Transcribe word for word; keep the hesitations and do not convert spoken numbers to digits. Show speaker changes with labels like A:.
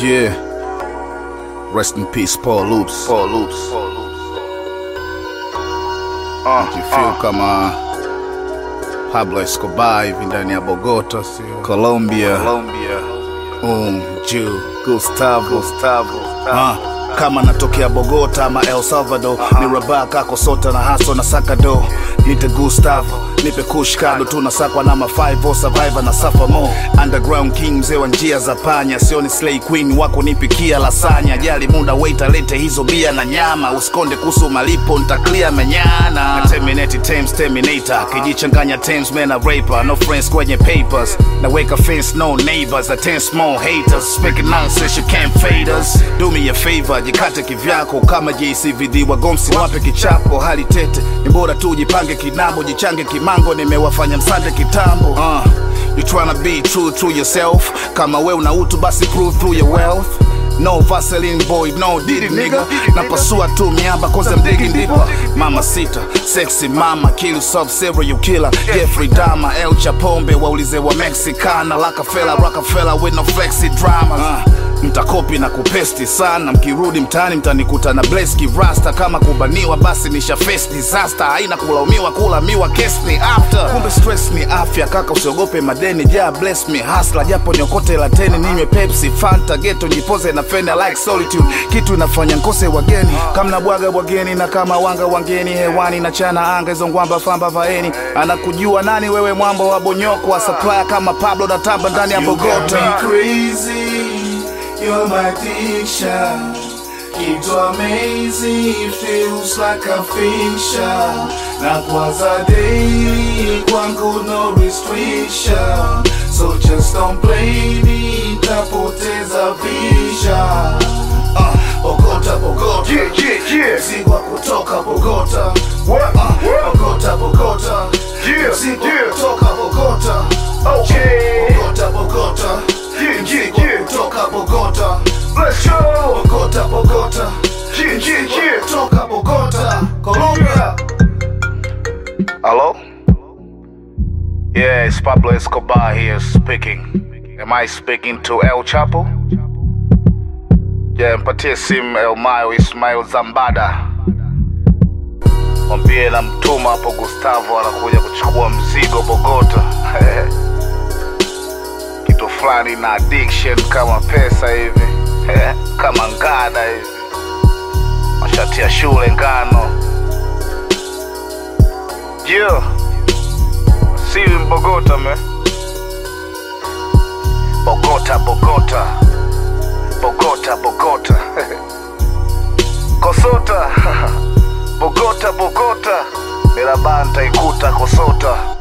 A: Yeah. Rest in peace, Paul Loops.
B: Paul Loops.
A: Uh, Najifeel uh. kama Pablo Escobar hivi ndani ya Bogota, sio? Colombia.
B: Colombia.
A: Um, Jew.
B: Gustavo. Gustavo.
A: Uh. Kama natokea Bogota ama El Salvador, uh-huh. Ni Rabaka, Kosota na Haso na Sakado. Nite Gustavo, nipe kushkado. Tunasakwa na ma five oh survivor na suffer more. Underground king, mzee wa njia za panya. Sioni slay queen wako nipikia lasanya. Jali muda waiter lete hizo bia na nyama. Usikonde kusu malipo nita clear menyana. Terminate Thames Terminator, kijichanganya Thames man a raper. No friends kwenye papers, na wake a fence no neighbors. A ten small haters, speaking nonsense you can't fade us. Do me a favor, jikate kivyako kama J C V D wagomsi wape kichapo. Hali tete, ni bora tu jipange kinambo, jichange kimango, nimewafanya msande kitambo. uh, You tryna be true to yourself, kama we una utu basi prove through your wealth. No Vaseline boy, no did it nigga. Napasua tu miamba cause I'm digging deeper. Mama Sita, sexy mama, kill soft serial killer. Jeffrey Dahmer, El Chapombe, waulize wa Mexicana. Rockefeller, Rockefeller with no flexi dramas. uh. Mtakopi na kupesti sana, mkirudi mtani mtanikuta na Bleski Rasta. Kama kubaniwa basi nisha face disaster. Haina kulaumiwa kula miwa case ni after. Kumbe stress ni afya kaka, usiogope madeni. Ja bless me hustler, japo nyokote la teni. Ninywe Pepsi, Fanta, ghetto jipoze na fenda like solitude. Kitu inafanya nkose wageni, kama na bwaga wageni na kama wanga wangeni. Hewani na chana anga hizo ngwamba famba vaeni. Anakujua nani wewe mwamba wa Bonyoko wa supplier kama Pablo na tamba ndani ya Bogota.
C: You're my addiction, keeps you amazing, feels like a fiction. Nakwaza daily, kwangu no restriction. So just don't blame me, tapoteza vision. uh, Bogota, Bogota,
B: yeah, yeah, yeah.
C: Mzigwa kutoka Bogota.
B: What?
C: uh,
B: What?
C: Bogota, Bogota,
B: yeah,
C: Mzigwa
B: yeah.
C: kutoka Bogota.
B: Okay.
C: Bogota, Bogota,
B: yeah, yeah, yeah.
C: kutoka Bogota.
B: Let's go.
C: Bogota, Bogota,
B: yeah, yeah, yeah.
C: kutoka Bogota, Colombia.
A: Hello? Yeah, it's Pablo Escobar here speaking. Am I speaking to El Chapo? Yeah, mpatie simu El Mayo Ismail Zambada. Mwambie na mtuma hapo Gustavo anakuja kuchukua mzigo Bogota. Kitu fulani na addiction kama pesa hivi. Kama ngada hivi. Mashati ya shule ngano. Yeah. See you in Bogota, man. Bogota, Bogota. Bogota, Bogota. Kosota. Bogota, Bogota. Mirabanta ikuta Kosota.